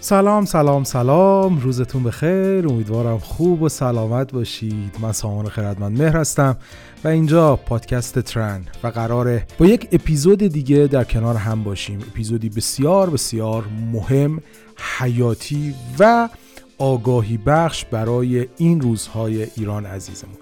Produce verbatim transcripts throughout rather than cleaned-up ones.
سلام سلام سلام روزتون بخیر، امیدوارم خوب و سلامت باشید. من سامان خردمند مهر هستم و اینجا پادکست ترن و قراره با یک اپیزود دیگه در کنار هم باشیم. اپیزودی بسیار بسیار مهم، حیاتی و آگاهی بخش برای این روزهای ایران عزیزمون.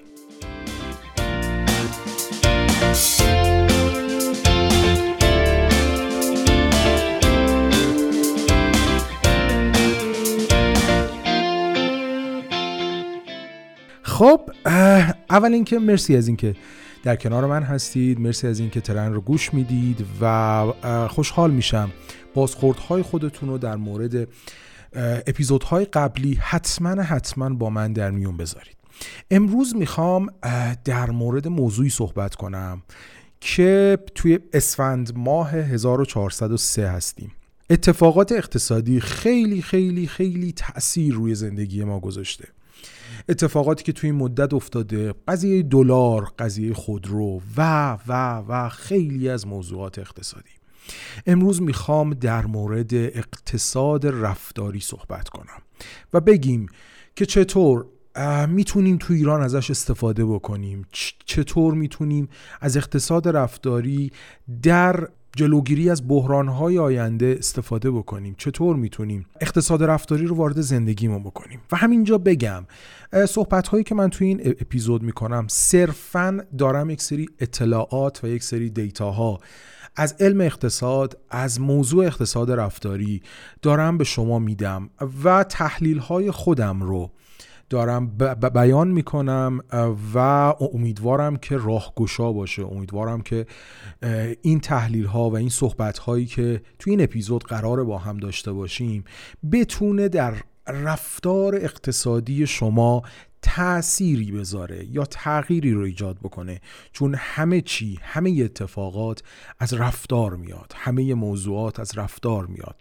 خب اول اینکه مرسی از اینکه در کنار من هستید، مرسی از اینکه ترن رو گوش میدید و خوشحال میشم بازخوردهای خودتون رو در مورد اپیزودهای قبلی حتما حتما با من در میون بذارید. امروز میخوام در مورد موضوعی صحبت کنم که توی اسفند ماه هزار و چهارصد و سه هستیم. اتفاقات اقتصادی خیلی خیلی خیلی تأثیر روی زندگی ما گذاشته. اتفاقاتی که توی این مدت افتاده، قضیه دلار، قضیه خودرو و و و خیلی از موضوعات اقتصادی. امروز میخوام در مورد اقتصاد رفتاری صحبت کنم و بگیم که چطور میتونیم تو ایران ازش استفاده بکنیم، چطور میتونیم از اقتصاد رفتاری در جلوگیری از بحران‌های آینده استفاده بکنیم، چطور میتونیم اقتصاد رفتاری رو وارد زندگیمون بکنیم. و همینجا بگم صحبت‌هایی که من توی این اپیزود میکنم صرفاً دارم یک سری اطلاعات و یک سری دیتاها از علم اقتصاد، از موضوع اقتصاد رفتاری دارم به شما میدم و تحلیل‌های خودم رو دارم ب- بیان میکنم و امیدوارم که راهگشا باشه. امیدوارم که این تحلیل ها و این صحبت هایی که توی این اپیزود قراره با هم داشته باشیم بتونه در رفتار اقتصادی شما تأثیری بذاره یا تغییری رو ایجاد بکنه، چون همه چی، همه اتفاقات از رفتار میاد، همه موضوعات از رفتار میاد.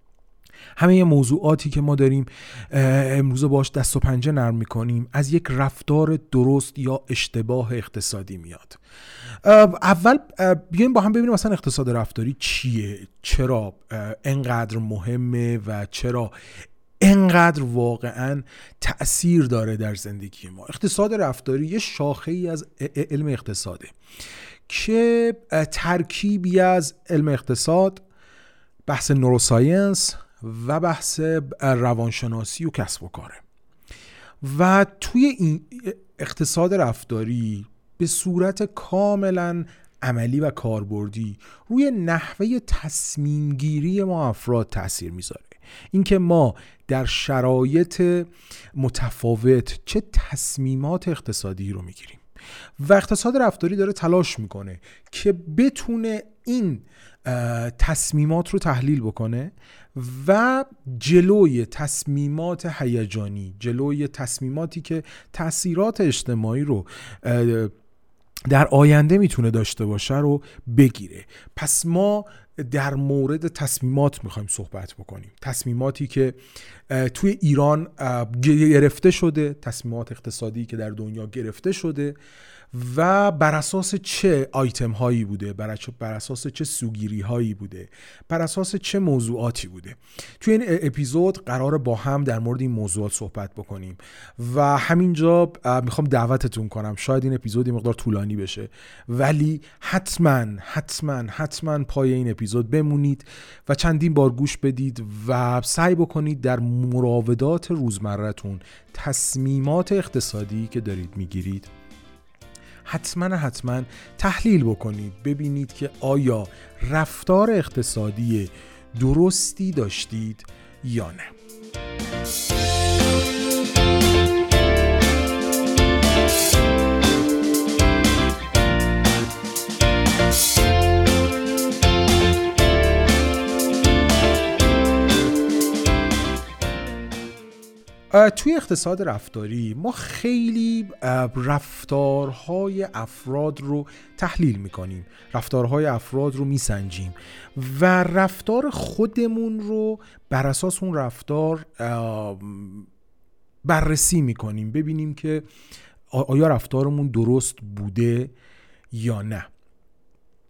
همه موضوعاتی که ما داریم امروز باش دست و پنجه نرم میکنیم از یک رفتار درست یا اشتباه اقتصادی میاد. اول بیایم با هم ببینیم مثلا اقتصاد رفتاری چیه، چرا انقدر مهمه و چرا انقدر واقعا تأثیر داره در زندگی ما. اقتصاد رفتاری یه شاخه‌ای از علم اقتصاده که ترکیبی از علم اقتصاد، بحث نوروساینس و بحث روانشناسی و کسب و کاره. و توی این اقتصاد رفتاری به صورت کاملا عملی و کاربردی روی نحوه تصمیم گیری ما افراد تأثیر میذاره. اینکه ما در شرایط متفاوت چه تصمیمات اقتصادی رو میگیریم و اقتصاد رفتاری داره تلاش میکنه که بتونه این تصمیمات رو تحلیل بکنه و جلوی تصمیمات هیجانی، جلوی تصمیماتی که تأثیرات اجتماعی رو در آینده میتونه داشته باشه رو بگیره. پس ما در مورد تصمیمات میخوایم صحبت بکنیم، تصمیماتی که توی ایران گرفته شده، تصمیمات اقتصادی که در دنیا گرفته شده و بر اساس چه آیتم هایی بوده، بر اساس چه سوگیری هایی بوده، بر اساس چه موضوعاتی بوده. توی این اپیزود قراره با هم در مورد این موضوعات صحبت بکنیم و همینجا میخوام دعوتتون کنم، شاید این اپیزود یه مقدار طولانی بشه ولی حتما حتما حتما پای این اپیزود بمونید و چندین بار گوش بدید و سعی بکنید در مراودات روزمره‌تون تصمیمات اقتصادی که دارید میگیرید حتما حتما تحلیل بکنید، ببینید که آیا رفتار اقتصادی درستی داشتید یا نه. توی اقتصاد رفتاری ما خیلی رفتارهای افراد رو تحلیل میکنیم، رفتارهای افراد رو میسنجیم و رفتار خودمون رو بر اساس اون رفتار بررسی میکنیم، ببینیم که آیا رفتارمون درست بوده یا نه.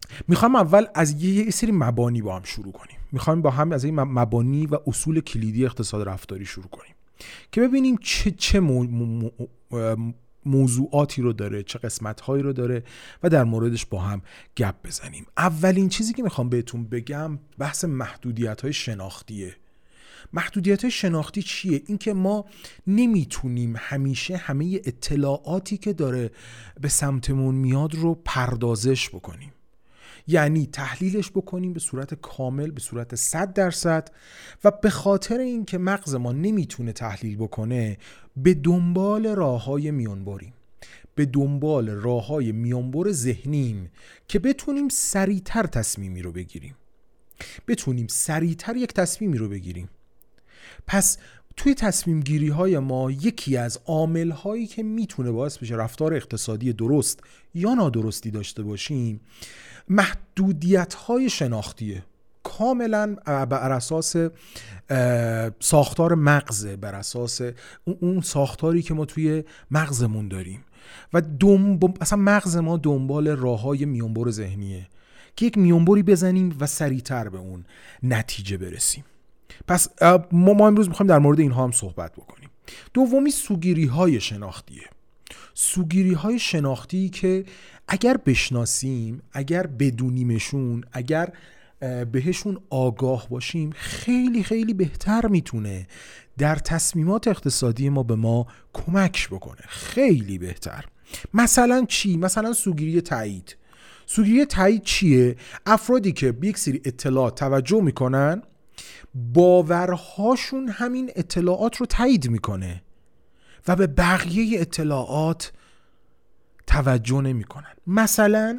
میخوام اول از یه سری مبانی با هم شروع کنیم. میخوام با هم از این مبانی و اصول کلیدی اقتصاد رفتاری شروع کنیم که ببینیم چه چه مو... مو... موضوعاتی رو داره، چه قسمت‌هایی رو داره و در موردش با هم گپ بزنیم. اولین چیزی که میخوام بهتون بگم بحث محدودیت‌های شناختیه. محدودیت‌های شناختی چیه؟ این که ما نمیتونیم همیشه همه اطلاعاتی که داره به سمتمون میاد رو پردازش بکنیم، یعنی تحلیلش بکنیم به صورت کامل، به صورت صد درصد، و به خاطر این که مغز ما نمیتونه تحلیل بکنه به دنبال راه‌های میانبریم، به دنبال راه‌های میانبر ذهنیم که بتونیم سریعتر تصمیمی رو بگیریم، بتونیم سریعتر یک تصمیمی رو بگیریم. پس توی تصمیم گیری های ما یکی از عامل هایی که میتونه باعث بشه رفتار اقتصادی درست یا نادرستی داشته باشیم محدودیت های شناختیه، کاملا بر اساس ساختار مغزه، بر اساس اون ساختاری که ما توی مغزمون داریم و دنب... اصلا مغز ما دنبال راههای میانبر ذهنیه که یک میانبری بزنیم و سریعتر به اون نتیجه برسیم. پس ما, ما امروز میخوایم در مورد اینها هم صحبت بکنیم. دومی سوگیری های شناختیه. سوگیری های شناختی که اگر بشناسیم، اگر بدونیمشون، اگر بهشون آگاه باشیم خیلی خیلی بهتر میتونه در تصمیمات اقتصادی ما به ما کمک بکنه، خیلی بهتر. مثلا چی؟ مثلا سوگیری تایید. سوگیری تایید چیه؟ افرادی که به یک سری اطلاعات توجه میکنن، باورهاشون همین اطلاعات رو تایید میکنه و به بقیه اطلاعات توجه نمیکنن. مثلا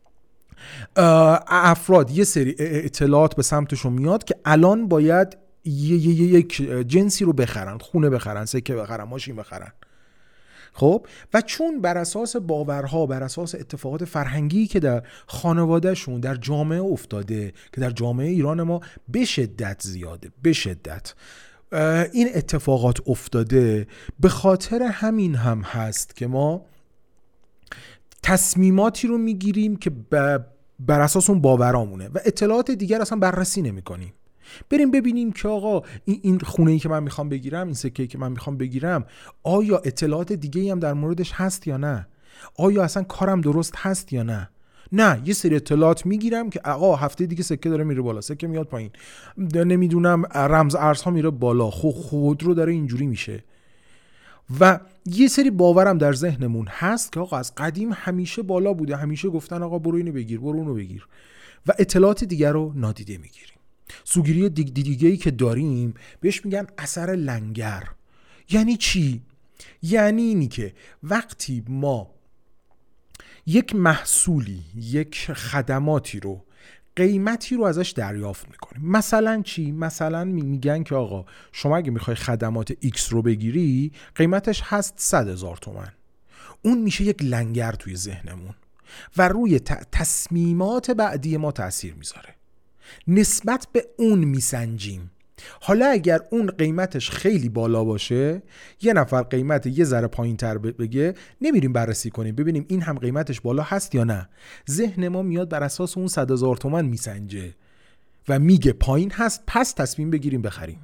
افراد یه سری اطلاعات به سمتشون میاد که الان باید یک جنسی رو بخرن، خونه بخرن، سکه بخرن، ماشین بخرن. خب و چون بر اساس باورها، بر اساس اتفاقات فرهنگی که در خانوادهشون، در جامعه افتاده، که در جامعه ایران ما به شدت زیاده، به شدت این اتفاقات افتاده، به خاطر همین هم هست که ما تصمیماتی رو میگیریم که بر اساس اون باورامونه و اطلاعات دیگر اصلا بررسی نمی کنیم. بریم ببینیم که آقا این این خونه‌ای که من میخوام بگیرم، این سکه‌ای که من میخوام بگیرم، آیا اطلاعات دیگه‌ای هم در موردش هست یا نه؟ آیا اصلا کارم درست هست یا نه؟ نه، یه سری اطلاعات میگیرم که آقا هفته دیگه سکه داره میره بالا، سکه میاد پایین، نمیدونم رمز ارزها میره بالا، خود خود رو داره اینجوری میشه. و یه سری باورم در ذهنمون هست که آقا از قدیم همیشه بالا بوده، همیشه گفتن آقا برو اینو بگیر، برو اونو بگیر، و اطلاعات دیگر رو نادیده میگیریم. سوگیری دیگ دیگه‌ای که داریم بهش میگن اثر لنگر. یعنی چی؟ یعنی اینی که وقتی ما یک محصولی، یک خدماتی رو، قیمتی رو ازش دریافت میکنیم، مثلا چی؟ مثلا میگن که آقا شما اگه میخوای خدمات X رو بگیری قیمتش هست صد هزار تومن. اون میشه یک لنگر توی ذهنمون و روی تصمیمات بعدی ما تأثیر میذاره. نسبت به اون میسنجیم. حالا اگر اون قیمتش خیلی بالا باشه، یه نفر قیمت یه ذره پایین تر بگه، نمیریم بررسی کنیم ببینیم این هم قیمتش بالا هست یا نه. ذهن ما میاد بر اساس اون صد هزار تومن میسنجه و میگه پایین هست، پس تصمیم بگیریم بخریم.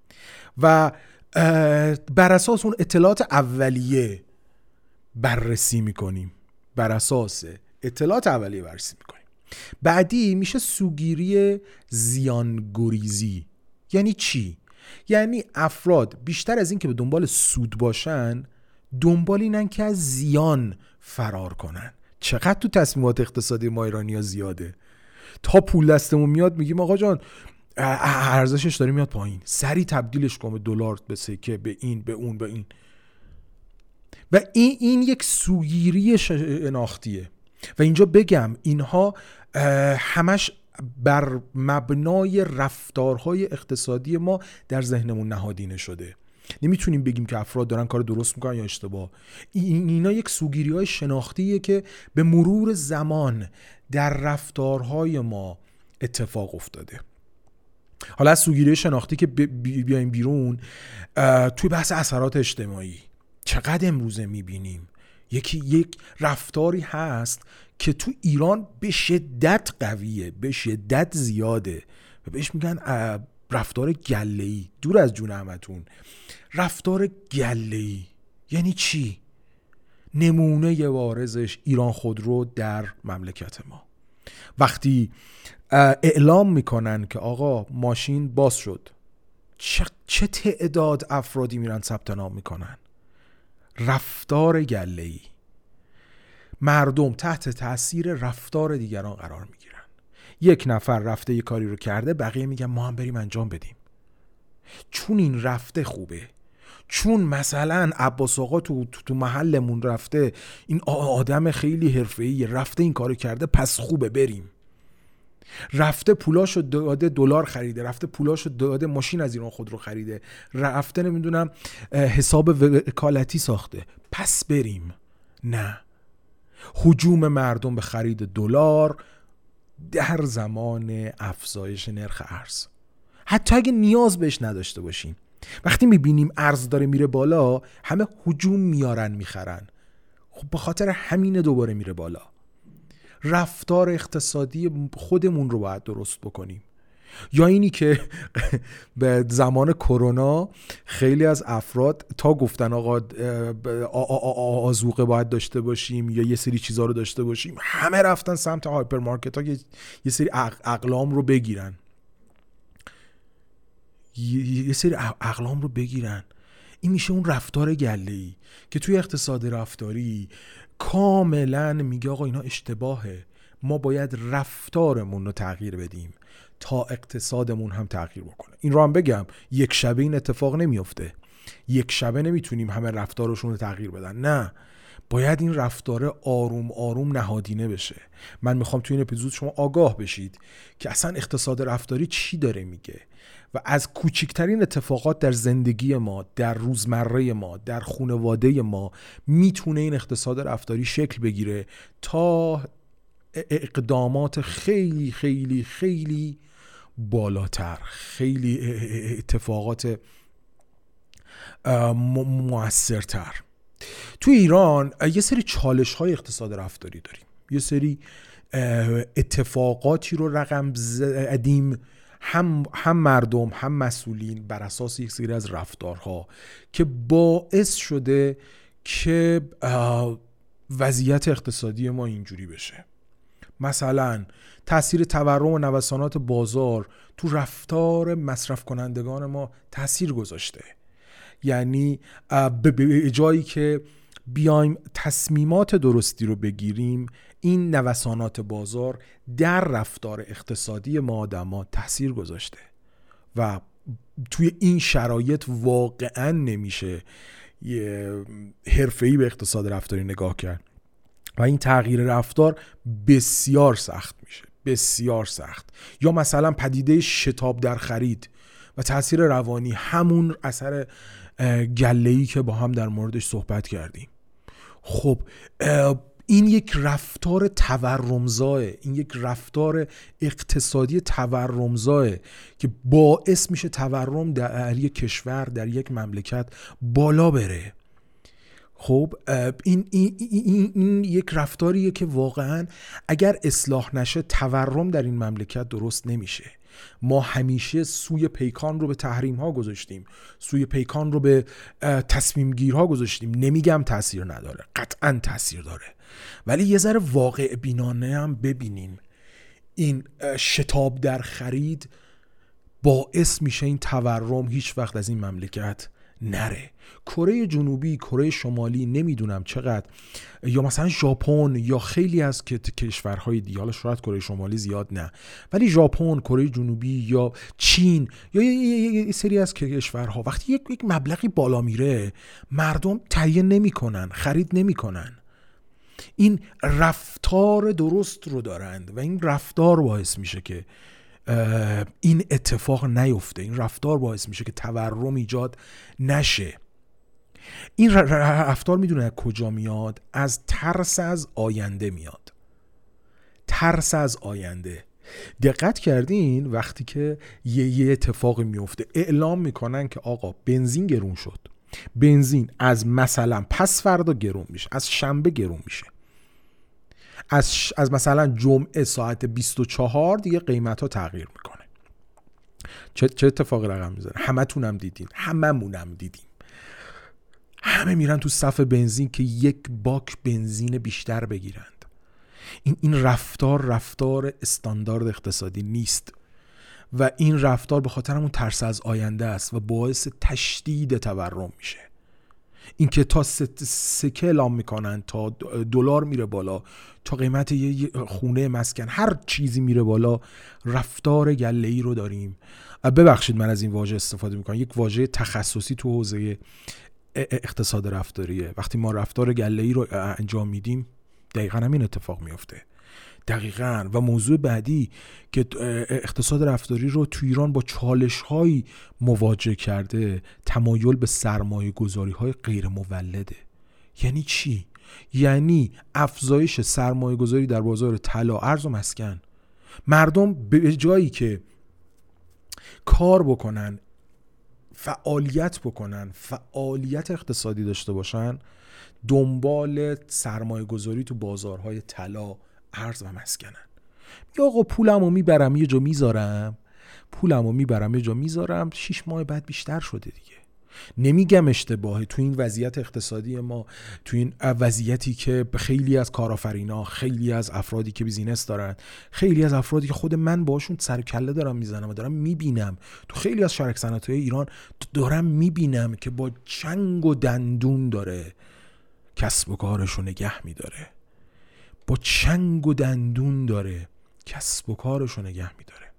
و بر اساس اون اطلاعات اولیه بررسی میکنیم، بر اساس اطلاعات اولیه بررسی میکنیم. بعدی میشه سوگیری زیانگریزی. یعنی چی؟ یعنی افراد بیشتر از این که به دنبال سود باشن، دنبال اینن که از زیان فرار کنن. چقدر تو تصمیمات اقتصادی ما ایرانی‌ها زیاده. تا پول دستمون میاد میگیم آقا جان ارزشش داره میاد پایین، سری تبدیلش کن به دلار، به سکه، به این، به اون، به این. و این این یک سوگیری شناختیه. و اینجا بگم اینها همش بر مبنای رفتارهای اقتصادی ما در ذهنمون نهادینه شده. نمیتونیم بگیم که افراد دارن کار درست میکنن یا اشتباه. اینا یک سوگیری‌های شناختیه که به مرور زمان در رفتارهای ما اتفاق افتاده. حالا از سوگیری شناختی که بیایم بیرون، توی بحث اثرات اجتماعی چقدر امروزه میبینیم یکی یک رفتاری هست که تو ایران به شدت قویه، به شدت زیاده و بهش میگن رفتار گله‌ای. دور از جون همتون، رفتار گله‌ای یعنی چی؟ نمونه بارزش ایران خودرو در مملکت ما، وقتی اعلام میکنن که آقا ماشین باز شد، چه, چه تعداد افرادی میرن ثبت نام میکنن؟ رفتار گله‌ای. مردم تحت تاثیر رفتار دیگران قرار میگیرن. یک نفر رفته یه کاری رو کرده، بقیه میگن ما هم بریم انجام بدیم، چون این رفته خوبه، چون مثلا عباس آقا تو, تو, تو محلمون رفته، این آدم خیلی حرفه‌ای رفته این کارو کرده، پس خوبه بریم. رفته پولاشو داده دلار خریده، رفته پولاشو داده ماشین از ایران خودرو خریده، رفته نمیدونم حساب وکالتی ساخته، پس بریم. نه، هجوم مردم به خرید دلار در زمان افزایش نرخ ارز، حتی اگه نیاز بهش نداشته باشیم، وقتی میبینیم ارز داره میره بالا همه هجوم میارن میخرن، خب به خاطر همینه دوباره میره بالا. رفتار اقتصادی خودمون رو باید درست بکنیم. یا اینی که به زمان کرونا خیلی از افراد تا گفتن آقا آذوقه باید داشته باشیم یا یه سری چیزا رو داشته باشیم، همه رفتن سمت هایپرمارکت ها یه سری اقلام رو بگیرن یه سری اقلام رو بگیرن. این میشه اون رفتار گله‌ای که توی اقتصاد رفتاری کاملا میگه آقا اینا اشتباهه، ما باید رفتارمون رو تغییر بدیم تا اقتصادمون هم تغییر بکنه. این رو هم بگم، یک شبه این اتفاق نمیفته، یک شبه نمیتونیم همه رفتارشون رو تغییر بدن، نه، باید این رفتار آروم آروم نهادینه بشه. من میخوام توی این اپیزود شما آگاه بشید که اصلا اقتصاد رفتاری چی داره میگه و از کوچکترین اتفاقات در زندگی ما، در روزمره ما، در خانواده ما میتونه این اقتصاد رفتاری شکل بگیره تا اقدامات خیلی خیلی خیلی بالاتر، خیلی اتفاقات مؤثرتر. تو ایران یه سری چالش های اقتصاد رفتاری داریم، یه سری اتفاقاتی رو رقم زدیم، هم هم مردم هم مسئولین، بر اساس یک سری از رفتارها که باعث شده که وضعیت اقتصادی ما اینجوری بشه. مثلا تأثیر تورم و نوسانات بازار تو رفتار مصرف کنندگان ما تأثیر گذاشته. یعنی به جایی که بیایم تصمیمات درستی رو بگیریم، این نوسانات بازار در رفتار اقتصادی ما آدما تأثیر گذاشته و توی این شرایط واقعا نمیشه حرفه‌ای به اقتصاد رفتاری نگاه کرد و این تغییر رفتار بسیار سخت میشه، بسیار سخت. یا مثلا پدیده شتاب در خرید و تأثیر روانی، همون اثر گله‌ای که با هم در موردش صحبت کردیم. خب این یک رفتار تورمزاه، این یک رفتار اقتصادی تورمزاه که باعث میشه تورم در یک کشور، در یک مملکت بالا بره. خب این, این, این, این یک رفتاریه که واقعا اگر اصلاح نشه تورم در این مملکت درست نمیشه. ما همیشه سوی پیکان رو به تحریم ها گذاشتیم، سوی پیکان رو به تصمیم گیرها گذاشتیم. نمیگم تاثیر نداره، قطعا تاثیر داره، ولی یه ذره واقع بینانه هم ببینیم. این شتاب در خرید باعث میشه این تورم هیچ وقت از این مملکت نره. کره جنوبی، کره شمالی، نمیدونم چقدر، یا مثلا ژاپن یا خیلی از کشورهای دیگه، حالا شاید کره شمالی زیاد نه، ولی ژاپن، کره جنوبی یا چین یا یه سری از کشورها وقتی یک یک مبلغی بالا میره مردم تهیه نمیکنن، خرید نمیکنن. این رفتار درست رو دارند و این رفتار باعث میشه که این اتفاق نیفته، این رفتار باعث میشه که تورم ایجاد نشه. این رفتار میدونه از کجا میاد؟ از ترس از آینده میاد. ترس از آینده. دقت کردین وقتی که یه, یه اتفاقی میفته اعلام میکنن که آقا بنزین گرون شد، بنزین از مثلا پس فردا گرون میشه، از شنبه گرون میشه، از ش... از مثلا جمعه ساعت بیست و چهار دیگه قیمت ها تغییر میکنه. چه چه اتفاقی رقم میزنه؟ همتونم دیدین، هممونم دیدیم، همه میرن تو صف بنزین که یک باک بنزین بیشتر بگیرند. این این رفتار رفتار استاندارد اقتصادی نیست و این رفتار به خاطر همون ترس از آینده است و باعث تشدید تورم میشه. این که تا سکه اعلام میکنن، تا دلار میره بالا، تا قیمت یه خونه مسکن هر چیزی میره بالا، رفتار گله‌ای رو داریم. ببخشید من از این واژه استفاده میکنم، یک واژه تخصصی تو حوزه اقتصاد رفتاریه. وقتی ما رفتار گله‌ای رو انجام میدیم دقیقاً همین اتفاق میفته. دقیقاً. و موضوع بعدی که اقتصاد رفتاری رو تو ایران با چالش‌هایی مواجه کرده، تمایل به سرمایه گذاری‌های غیر مولده. یعنی چی؟ یعنی افزایش سرمایه گذاری در بازار طلا، ارز و مسکن. مردم به جایی که کار بکنن، فعالیت بکنن، فعالیت اقتصادی داشته باشن، دنبال سرمایه گذاری تو بازارهای طلا، ارز و مسکنن. یا آقا پولمو میبرم یه جا میذارم، پولمو میبرم یه جا میذارم، شیش ماه بعد بیشتر شده دیگه. نمیگم اشتباهه تو این وضعیت اقتصادی ما، تو این وضعیتی که خیلی از کارآفرینا، خیلی از افرادی که بیزینس دارن، خیلی از افرادی که خود من باشون سر کله دارم میزنم و دارم میبینم تو خیلی از شرکت صنعتی‌های ایران، دارم میبینم که با چنگ و دندون داره کسب و کارشو نگه میداره، با چنگ و دندون داره کسب و کارشو نگه میداره.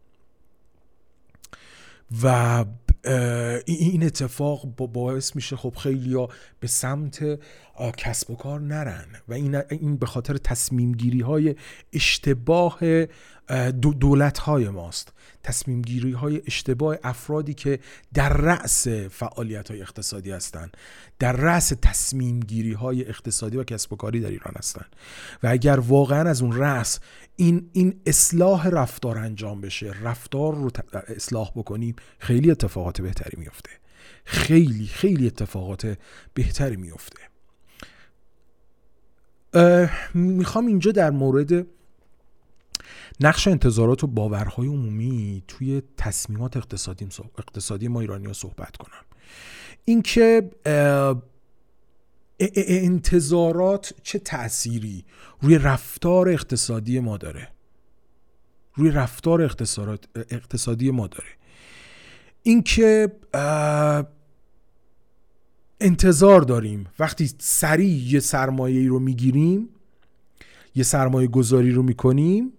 و این اتفاق باعث میشه خب خیلیا به سمت کسب و کار نرن و این این به خاطر تصمیم گیری های اشتباه دولت های ماست، تصمیم گیری های اشتباه افرادی که در رأس فعالیت های اقتصادی هستن، در رأس تصمیم گیری های اقتصادی و کسب و کاری در ایران هستن. و اگر واقعا از اون رأس این این اصلاح رفتار انجام بشه، رفتار رو اصلاح بکنیم، خیلی اتفاقات بهتری میفته، خیلی خیلی اتفاقات بهتری میفته. میخوام اینجا در مورد نقش انتظارات و باورهای عمومی توی تصمیمات اقتصادی اقتصادی ما ایرانی‌ها صحبت کنم. اینکه انتظارات چه تأثیری روی رفتار اقتصادی ما داره، روی رفتار اقتصادی ما داره. اینکه انتظار داریم وقتی سریع یه سرمایه‌ای رو میگیریم، یه سرمایه گذاری رو میکنیم،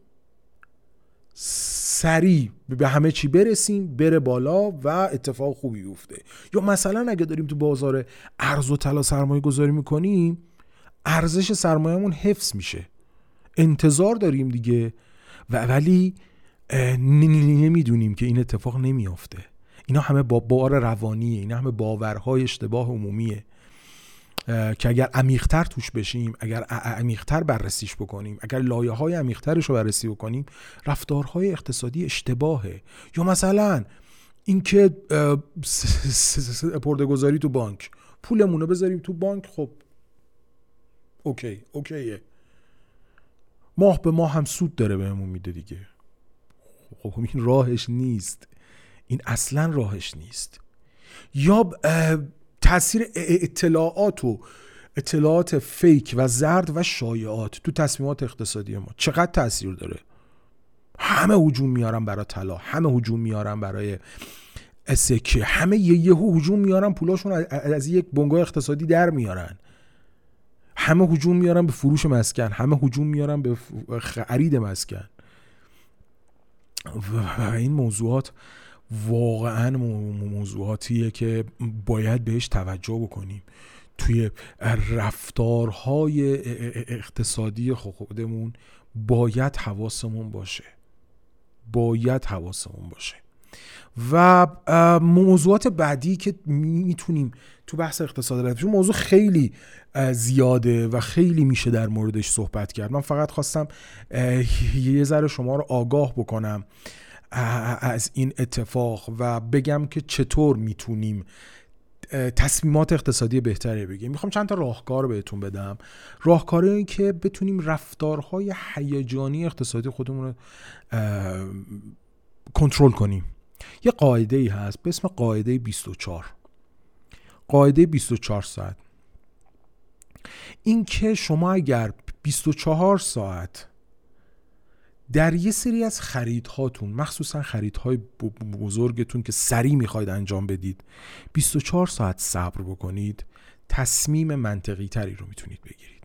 سریع به همه چی برسیم، بره بالا و اتفاق خوبی بیفته. یا مثلا اگه داریم تو بازار ارز و طلا سرمایه گذاری میکنیم، ارزش سرمایه‌مون حفظ میشه. انتظار داریم دیگه و ولی نمیدونیم که این اتفاق نمیافته. اینا همه با بار روانیه، اینا همه باورهای اشتباه عمومیه که اگر عمیق‌تر توش بشیم، اگر عمیق‌تر بررسیش بکنیم، اگر لایه‌های عمیق‌ترش رو بررسی بکنیم، رفتارهای اقتصادی اشتباهه. یا مثلا اینکه سپرده‌گذاری تو بانک، پولمون رو بذاریم تو بانک، خب اوکی اوکیه، ماه به ماه هم سود داره بهمون میده دیگه. خب این راهش نیست، این اصلا راهش نیست. یا تأثیر اطلاعات و اطلاعات فیک و زرد و شایعات تو تصمیمات اقتصادی ما چقدر تأثیر داره. همه هجوم میارن برای طلا، همه هجوم میارن برای سکه، همه یه یهو هجوم میارن پولاشون از یک بنگاه اقتصادی در میارن، همه هجوم میارن به فروش مسکن، همه هجوم میارن به خرید مسکن. و این موضوعات واقعا موضوعاتیه که باید بهش توجه بکنیم. توی رفتارهای اقتصادی خودمون باید حواسمون باشه، باید حواسمون باشه. و موضوعات بعدی که میتونیم تو بحث اقتصاد رفتاری، موضوع خیلی زیاده و خیلی میشه در موردش صحبت کرد. من فقط خواستم یه ذره شما رو آگاه بکنم از این اتفاق و بگم که چطور میتونیم تصمیمات اقتصادی بهتری بگیریم. میخوام چند تا راهکار بهتون بدم، راهکاری که بتونیم رفتارهای هیجانی اقتصادی خودمون رو کنترل کنیم. یه قاعده ای هست به اسم قاعده بیست و چهار. قاعده بیست و چهار ساعت. این که شما اگر بیست و چهار ساعت در یه سری از خریدهاتون، مخصوصا خریدهای بزرگتون که سریع میخواید انجام بدید، بیست و چهار ساعت صبر بکنید، تصمیم منطقی تری رو میتونید بگیرید.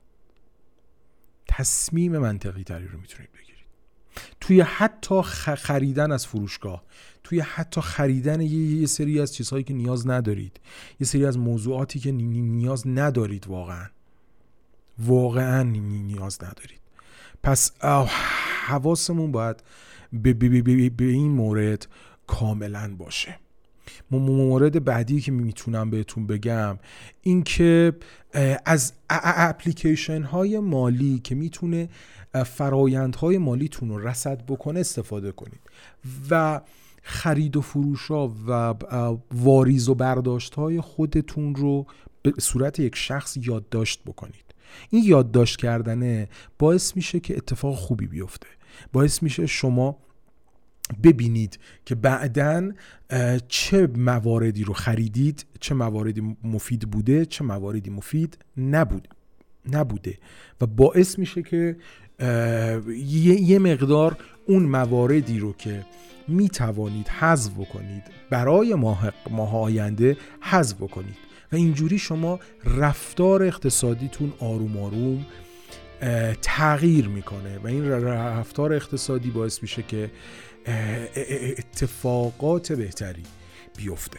تصمیم منطقی تری رو میتونید بگیرید. توی حتی خریدن از فروشگاه، توی حتی خریدن یه سری از چیزهایی که نیاز ندارید، یه سری از موضوعاتی که نیاز ندارید، واقعا واقعا نیاز ندارید. پس حواسمون باید به, به, به, به این مورد کاملا باشه. مورد بعدی که میتونم بهتون بگم این که از اپلیکیشن های مالی که میتونه فرایندهای مالیتون رو رصد بکنه استفاده کنید و خرید و فروش ها و واریز و برداشت های خودتون رو به صورت یک شخص یادداشت بکنید. این یادداشت کردنه باعث میشه که اتفاق خوبی بیفته، باعث میشه شما ببینید که بعداً چه مواردی رو خریدید، چه مواردی مفید بوده، چه مواردی مفید نبود نبوده و باعث میشه که یه, یه مقدار اون مواردی رو که می توانید حذف بکنید برای ماه, ماه آینده حذف بکنید و اینجوری شما رفتار اقتصادیتون آروم آروم تغییر میکنه و این رفتار اقتصادی باعث میشه که اتفاقات بهتری بیفته.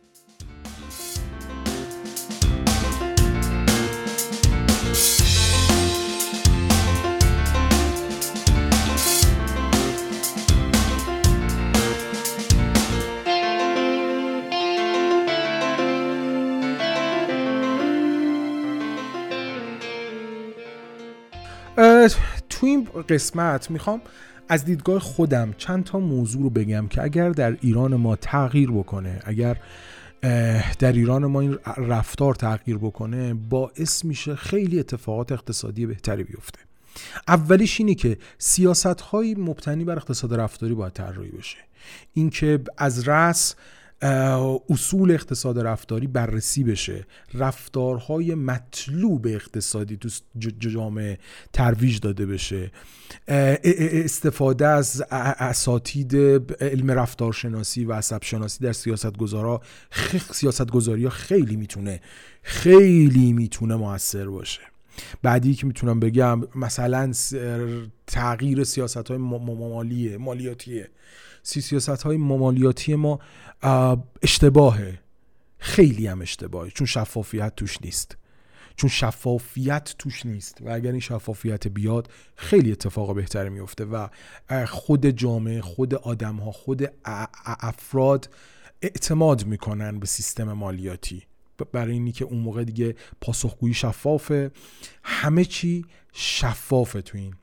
تو این قسمت میخوام از دیدگاه خودم چند تا موضوع رو بگم که اگر در ایران ما تغییر بکنه، اگر در ایران ما این رفتار تغییر بکنه، باعث میشه خیلی اتفاقات اقتصادی بهتری بیفته. اولیش اینه که سیاست‌های مبتنی بر اقتصاد رفتاری باید طراحی بشه. این که از رأس اصول اقتصاد رفتاری بررسی بشه، رفتارهای مطلوب اقتصادی تو جامعه ترویج داده بشه، استفاده از اساتید علم رفتارشناسی و عصب شناسی در سیاستگزارا سیاستگزاری ها خیلی میتونه خیلی میتونه موثر باشه. بعدی که میتونم بگم مثلا تغییر سیاست‌های مالیه مالیاتیه سیاست‌های مالیاتی ما اشتباهه، خیلی هم اشتباهه، چون شفافیت توش نیست چون شفافیت توش نیست و اگر این شفافیت بیاد خیلی اتفاق بهتری میفته و خود جامعه، خود آدم‌ها، خود افراد اعتماد میکنن به سیستم مالیاتی، برای اینی که اون موقع دیگه پاسخگویی شفافه، همه چی شفافه تو این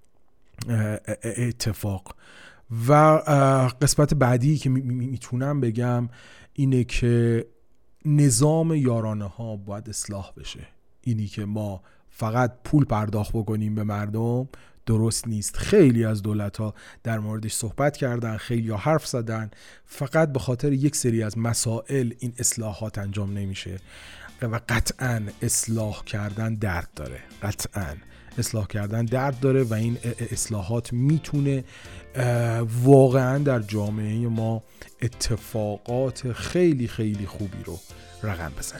اتفاق. و قسمت بعدی که میتونم بگم اینه که نظام یارانه ها باید اصلاح بشه. اینی که ما فقط پول پرداخت بکنیم به مردم درست نیست. خیلی از دولت ها در موردش صحبت کردن، خیلی ها حرف زدن، فقط به خاطر یک سری از مسائل این اصلاحات انجام نمیشه و قطعاً اصلاح کردن درد داره قطعاً اصلاح کردن درد داره و این اصلاحات میتونه واقعا در جامعه ما اتفاقات خیلی خیلی خوبی رو رقم بزنه.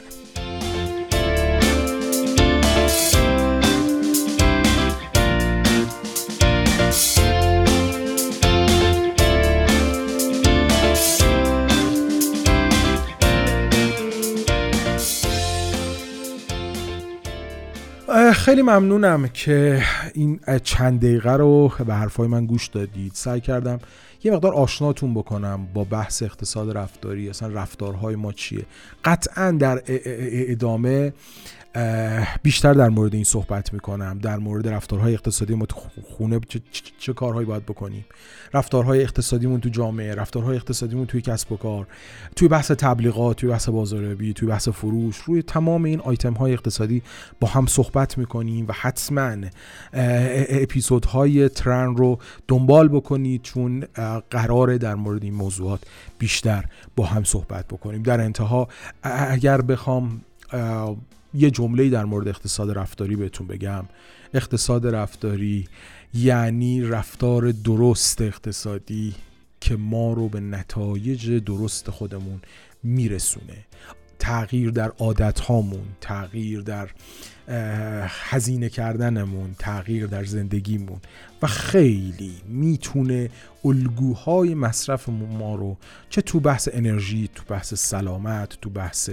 خیلی ممنونم که این چند دقیقه رو به حرفای من گوش دادید. سعی کردم یه مقدار آشناتون بکنم با بحث اقتصاد رفتاری، اصلا رفتارهای ما چیه. قطعا در ادامه بیشتر در مورد این صحبت میکنم، در مورد رفتارهای اقتصادی تو خونه چه, چه, چه کارهایی باید بکنیم، رفتارهای اقتصادیمون تو جامعه، رفتارهای اقتصادیمون توی کسب و کار، توی بحث تبلیغات، توی بحث بازاریابی، توی بحث فروش، روی تمام این آیتم های اقتصادی با هم صحبت میکنیم و حتما اپیزودهای ترن رو دنبال بکنید چون قراره در مورد این موضوعات بیشتر با هم صحبت بکنیم. در انتها اگر بخوام یه جمله‌ای در مورد اقتصاد رفتاری بهتون بگم، اقتصاد رفتاری یعنی رفتار درست اقتصادی که ما رو به نتایج درست خودمون میرسونه. تغییر در عادت‌هامون، تغییر در هزینه کردنمون، تغییر در زندگیمون و خیلی میتونه الگوهای مصرف ما رو چه تو بحث انرژی، تو بحث سلامت، تو بحث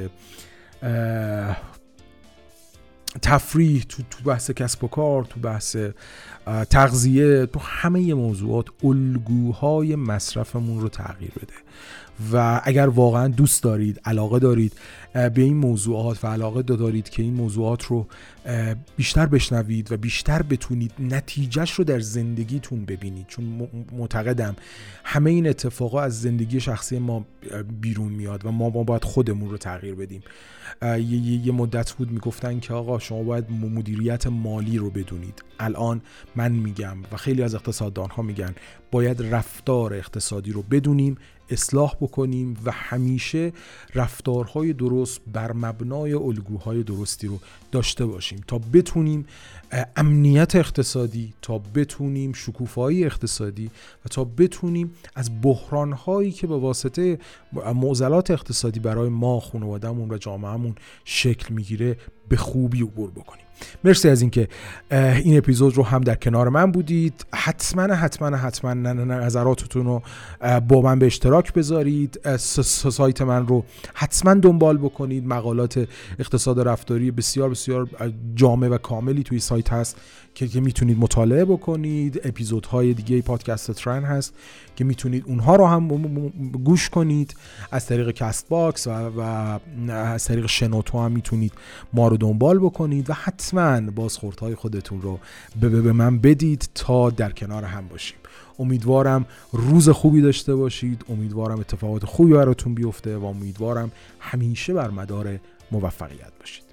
تفریح، تو تو بحث کسب و کار، تو بحث تغذیه، تو همه موضوعات الگوهای مصرفمون رو تغییر بده. و اگر واقعا دوست دارید، علاقه دارید به این موضوعات و علاقه دارید که این موضوعات رو بیشتر بشنوید و بیشتر بتونید نتیجهش رو در زندگیتون ببینید، چون معتقدم همه این اتفاقا از زندگی شخصی ما بیرون میاد و ما باید خودمون رو تغییر بدیم. یه, یه مدت بود میگفتن که آقا شما باید مدیریت مالی رو بدونید. الان من میگم و خیلی از اقتصاددان ها میگن باید رفتار اقتصادی رو بدونیم، اصلاح بکنیم و همیشه رفتارهای درست بر مبنای الگوهای درستی رو داشته باشیم تا بتونیم امنیت اقتصادی، تا بتونیم شکوفایی اقتصادی و تا بتونیم از بحرانهایی که به واسطه معضلات اقتصادی برای ما، خانواده‌مون و جامعهمون شکل میگیره به خوبی عبور بکنیم. مرسی از اینکه این اپیزود رو هم در کنار من بودید. حتما حتما حتما نظراتتون رو با من به اشتراک بذارید. سایت من رو حتما دنبال بکنید. مقالات اقتصاد رفتاری بسیار بسیار جامع و کاملی توی سایت هست که, که میتونید مطالعه بکنید. اپیزودهای دیگه پادکست ترن هست که میتونید اونها رو هم گوش کنید از طریق کست باکس و, و از طریق شنوتو هم میتونید ما رو دنبال بکنید و حتما بازخوردهای خودتون رو به, به من بدید تا در کنار هم باشیم. امیدوارم روز خوبی داشته باشید، امیدوارم اتفاقات خوبی براتون بیفته و امیدوارم همیشه بر مدار موفقیت باشید.